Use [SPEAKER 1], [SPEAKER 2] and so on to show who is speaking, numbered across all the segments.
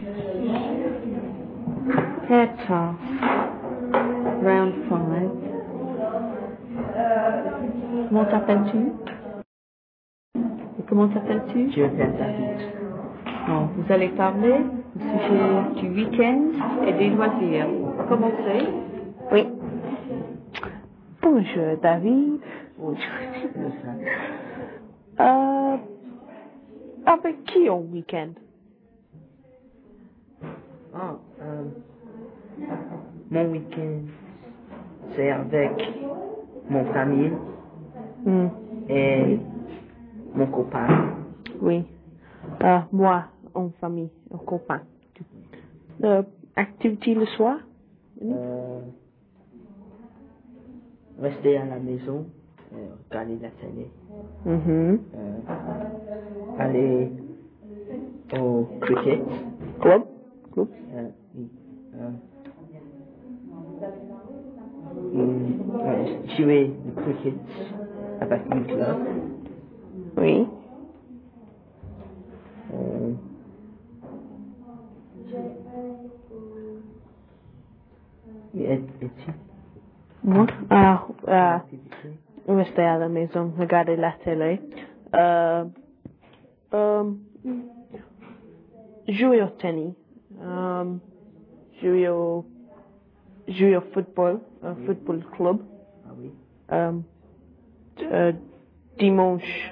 [SPEAKER 1] Hair task. Round 5. Comment t'appelles-tu? Et comment t'appelles-tu?
[SPEAKER 2] Je m'appelle David.
[SPEAKER 1] Bon, vous allez parler au sujet du week-end et des loisirs. Commencez.
[SPEAKER 3] Oui. Bonjour David. Avec qui au week-end?
[SPEAKER 2] Mon week-end, c'est avec mon famille et mon copain.
[SPEAKER 3] Oui. Moi, en famille, en copain. Activité le soir?
[SPEAKER 2] Rester à la maison, regarder la télé. Aller au cricket.
[SPEAKER 3] Club?
[SPEAKER 2] Oui. Jouer le cricket avec une club.
[SPEAKER 3] Oui.
[SPEAKER 2] Et
[SPEAKER 3] Moi? Rester à la maison, regarder la télé. Jouer au tennis. Jouer au football, football club.
[SPEAKER 2] Ah oui.
[SPEAKER 3] Dimanche,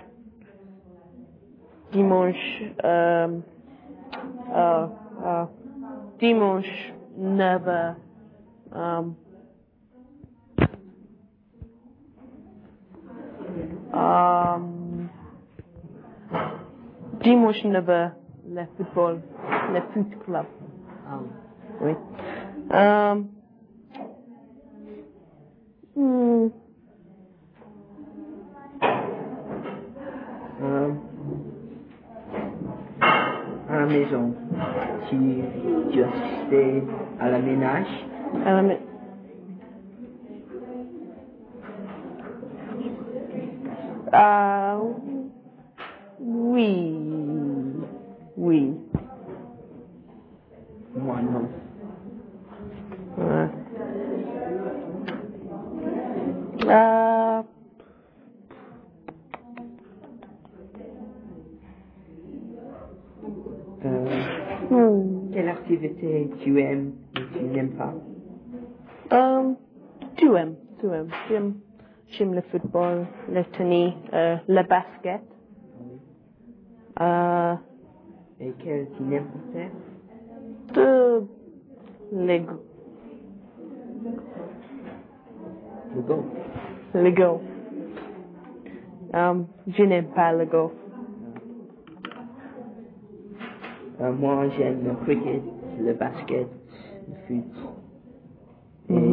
[SPEAKER 3] 9h, dimanche 9h, le football, le foot club.
[SPEAKER 2] Ah
[SPEAKER 3] Oui.
[SPEAKER 2] oui. À la maison, tu assistais à la ménage.
[SPEAKER 3] Oui. Oui.
[SPEAKER 2] Moi non. Quelle activité tu aimes et tu n'aimes pas?
[SPEAKER 3] Tu aimes. J'aime le football, le tennis, le basket.
[SPEAKER 2] Et quel tu n'aimes pas faire?
[SPEAKER 3] Lego.
[SPEAKER 2] Le golf.
[SPEAKER 3] Lego. Je n'aime pas le golf.
[SPEAKER 2] Moi, j'aime le cricket, le basket, le foot. Et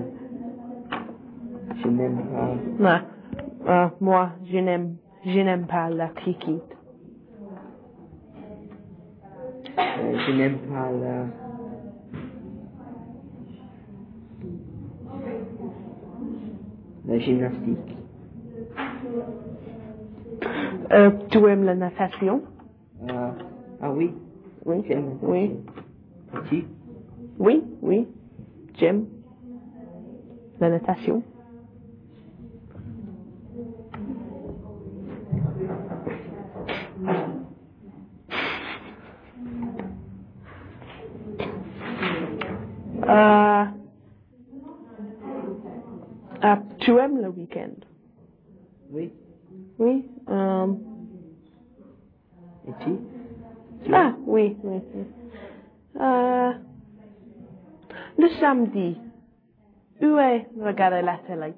[SPEAKER 2] je n'aime pas.
[SPEAKER 3] Moi, je n'aime pas le cricket.
[SPEAKER 2] Je n'aime pas la gymnastique.
[SPEAKER 3] Tu aimes la natation?
[SPEAKER 2] Ah oui.
[SPEAKER 3] Oui.
[SPEAKER 2] J'aime la
[SPEAKER 3] Oui.
[SPEAKER 2] natation. Et tu?
[SPEAKER 3] Oui. J'aime la natation. Tu aimes le week-end?
[SPEAKER 2] Oui.
[SPEAKER 3] Oui.
[SPEAKER 2] Et tu?
[SPEAKER 3] Oui. Le samedi, où est regarder la télé?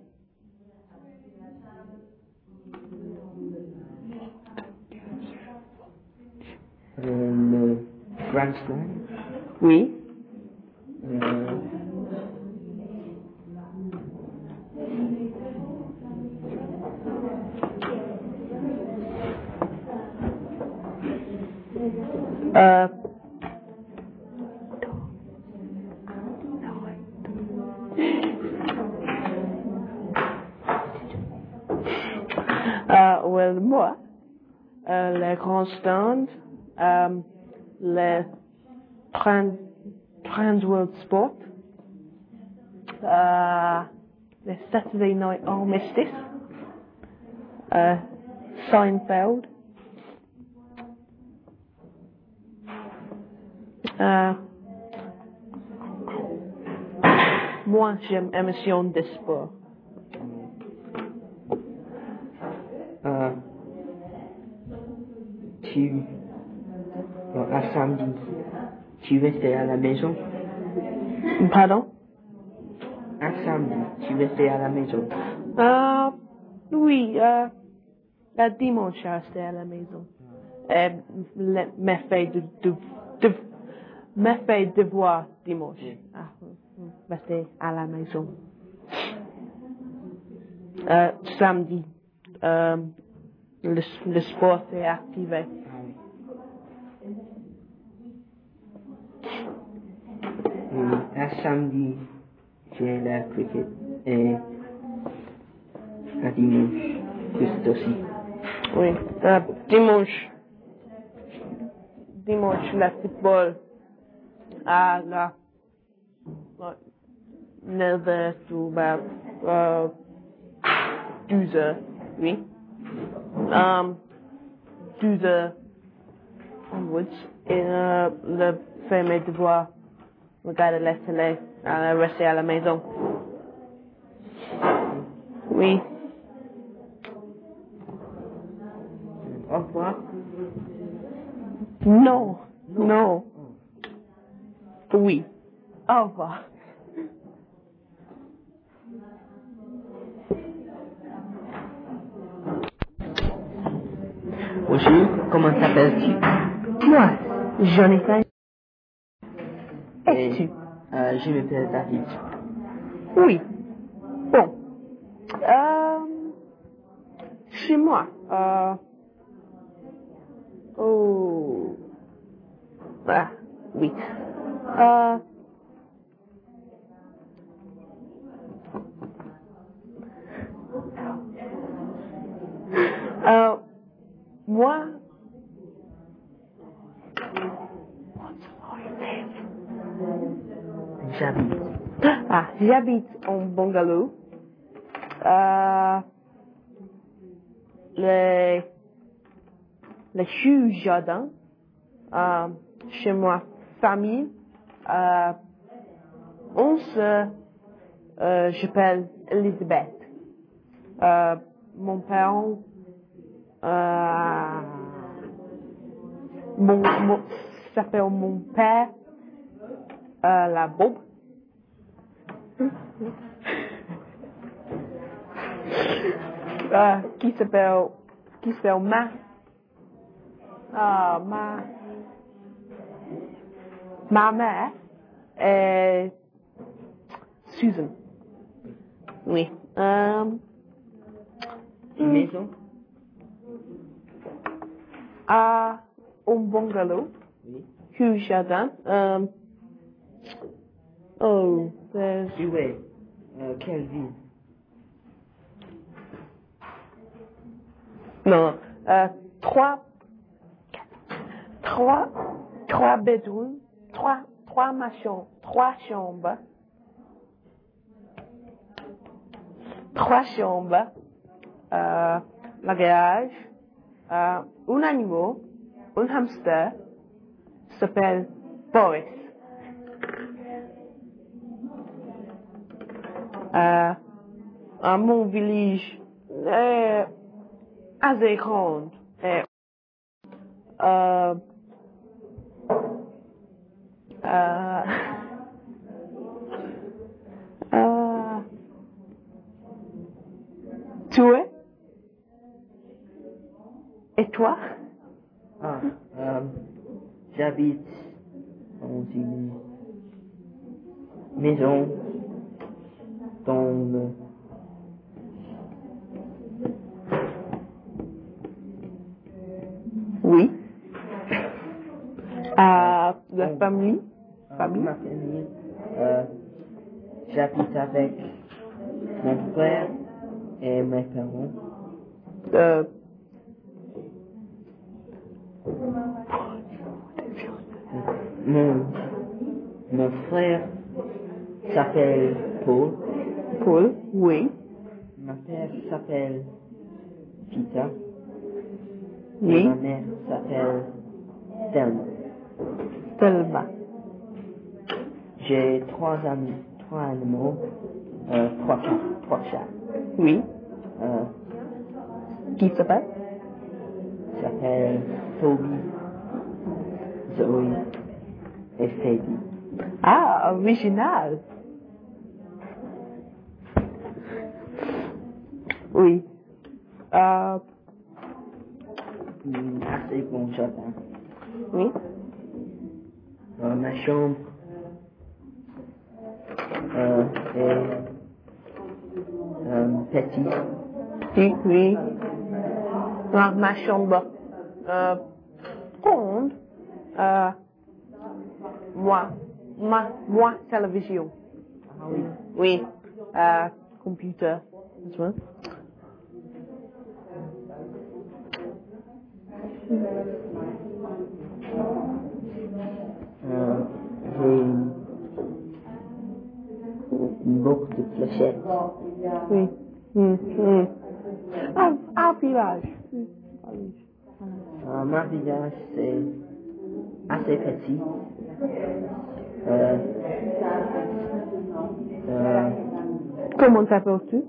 [SPEAKER 2] Le Grand Slam.
[SPEAKER 3] Oui. Moi, le grand stand, le Trans World Sport, the Saturday Night Armistice, Seinfeld, moi j'aime émission de sport.
[SPEAKER 2] À samedi, tu restais à la maison?
[SPEAKER 3] Pardon?
[SPEAKER 2] À samedi, tu restais à la maison?
[SPEAKER 3] Oui, le dimanche, je restais à la maison. Me fait devoir dimanche. Rester à la maison. Samedi, le sport est activé.
[SPEAKER 2] À samedi, j'ai le cricket et à dimanche, juste aussi.
[SPEAKER 3] Oui, dimanche, le football à la 9h ou 12h, oui. 12h onwards. Et le faire mes devoirs, regarder la télé, rester à la maison. Oui.
[SPEAKER 2] Au revoir.
[SPEAKER 3] Non. Oui. Au revoir.
[SPEAKER 2] Bonjour, comment t'appelles-tu?
[SPEAKER 3] Moi, Jonathan. Et tu?
[SPEAKER 2] Je m'appelle David.
[SPEAKER 3] Oui. Bon. Chez moi, oui. Moi, j'habite en bungalow. Le chou jardin. Chez moi, famille. On se, j'appelle Elisabeth. Mon père, s'appelle mon père, la Bob. Qui s'appelle ma mère est Susan. Oui.
[SPEAKER 2] Maison?
[SPEAKER 3] Un bungalow.
[SPEAKER 2] Oui.
[SPEAKER 3] Huge jardin. There's...
[SPEAKER 2] Tu es, quelle ville?
[SPEAKER 3] Non. Trois bedrooms. Trois chambres. La garage. Un animal. Un hamster. S'appelle Boris. Mon village est assez grand. Tu es? Et toi?
[SPEAKER 2] J'habite dans une maison dans le...
[SPEAKER 3] Oui. La famille?
[SPEAKER 2] Ma famille. J'habite avec mon frère et mes parents. Mon Mon frère s'appelle Paul.
[SPEAKER 3] Paul, oui.
[SPEAKER 2] Ma mère s'appelle Peter. Et
[SPEAKER 3] Oui.
[SPEAKER 2] ma mère s'appelle Thelma.
[SPEAKER 3] Thelma.
[SPEAKER 2] J'ai trois animaux, trois chats.
[SPEAKER 3] Oui.
[SPEAKER 2] Euh,
[SPEAKER 3] Qui s'appelle?
[SPEAKER 2] s'appelle Toby, Zoe et Sadie.
[SPEAKER 3] Ah, original. Oui.
[SPEAKER 2] Assez bon jardin.
[SPEAKER 3] Oui.
[SPEAKER 2] Ma chambre est petite.
[SPEAKER 3] Oui, oui. Ma chambre. Grande. Moi, télévision.
[SPEAKER 2] Ah oui.
[SPEAKER 3] Oui. Computer. As well.
[SPEAKER 2] J'ai beaucoup de fléchettes.
[SPEAKER 3] Oui. Un village.
[SPEAKER 2] Ma village, c'est assez petit.
[SPEAKER 3] Comment t'appelles-tu?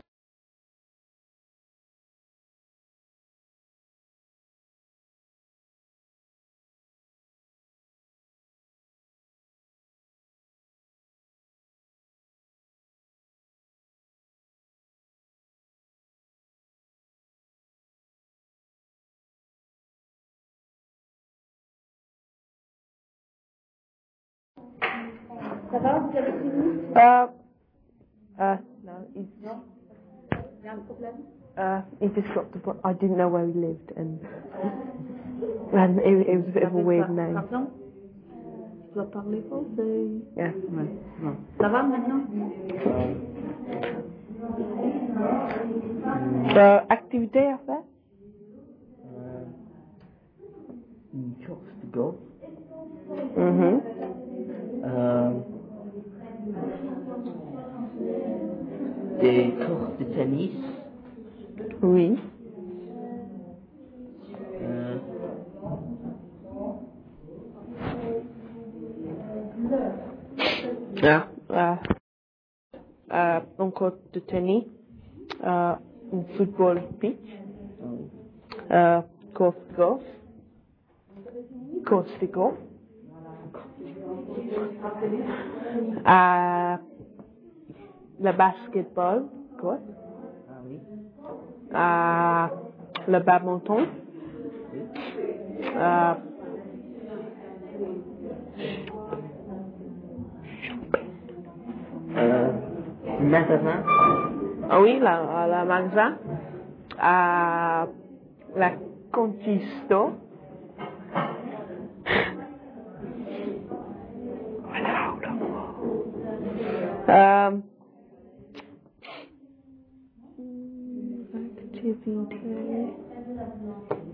[SPEAKER 1] Ça va, vous avez fini?
[SPEAKER 3] No,
[SPEAKER 1] Il y a un problème?
[SPEAKER 3] he just got the book. I didn't know where he lived, and it was a bit of a weird name.
[SPEAKER 1] Pardon? Tu dois parler français.
[SPEAKER 3] Yeah.
[SPEAKER 2] Ouais, non.
[SPEAKER 1] Ça va maintenant?
[SPEAKER 3] Activité à faire?
[SPEAKER 2] Une course de golf. Des courses de tennis.
[SPEAKER 3] Oui. Encore de tennis. Un football pitch. Course de golf. Course de golf. Le basketball. Quoi?
[SPEAKER 2] Ah oui.
[SPEAKER 3] Le badminton.
[SPEAKER 2] Magasin.
[SPEAKER 3] Ah oui, la magasin. La Conquisto. Activité.